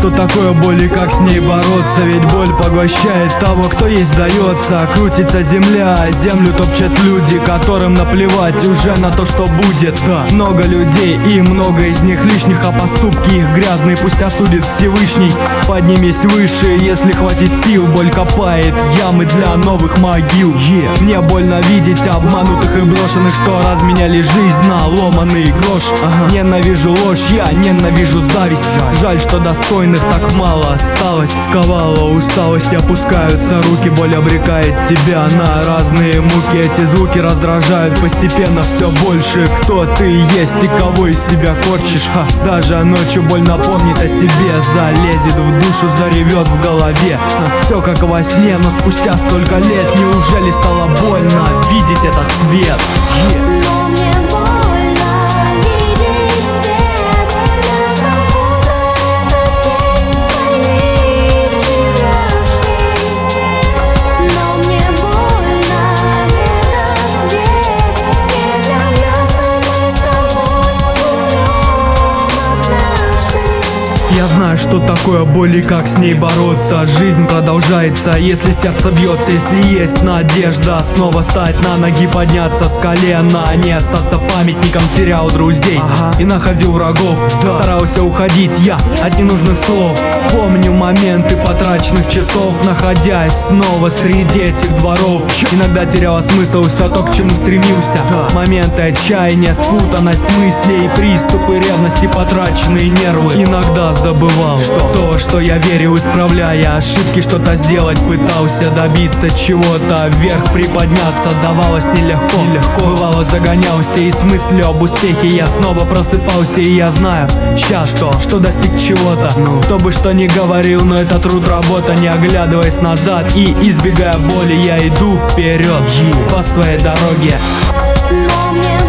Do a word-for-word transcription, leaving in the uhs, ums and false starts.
что такое боль и как с ней бороться. Ведь боль поглощает того, кто ей сдается. Крутится земля, землю топчат люди, которым наплевать уже на то, что будет. Да, много людей и много из них лишних, а поступки их грязные пусть осудит Всевышний. Поднимись выше, если хватит сил. Боль копает ямы для новых могил. yeah. Мне больно видеть обманутых и брошенных, что разменяли жизнь на ломаный грош. ага. Ненавижу ложь, я ненавижу зависть. Жаль, Жаль, что достойных так мало осталось. Сковала усталость, опускаются руки. Боль обрекает тебя на разные муки. Эти звуки раздражают постепенно все больше. Кто ты есть и кого из себя корчишь. Ха. Даже ночью боль напомнит о себе. Залезет в душу, заревет в голове. Все как во сне, но спустя столько лет неужели стало больно видеть этот свет? yeah. Я знаю, что такое боль и как с ней бороться. Жизнь продолжается, если сердце бьется. Если есть надежда снова стать на ноги, подняться с колена, не остаться памятником. Терял друзей ага. и находил врагов. да. Старался уходить я от ненужных слов. Помню моменты потраченных часов, находясь снова среди этих дворов. Иногда теряла смысл все то, к чему стремился. да. Моменты отчаяния, спутанность мыслей, приступы ревности, потраченные нервы. Иногда забывал, что то, что я верил, исправляя ошибки, что-то сделать пытался, добиться чего-то, вверх приподняться давалось нелегко. нелегко Бывало загонялся, и с мыслью об успехе я снова просыпался. И я знаю сейчас, что, что достиг чего-то. ну. Кто бы что ни говорил, но это труд, работа. Не оглядываясь назад и избегая боли, я иду вперед yeah. по своей дороге. Но мне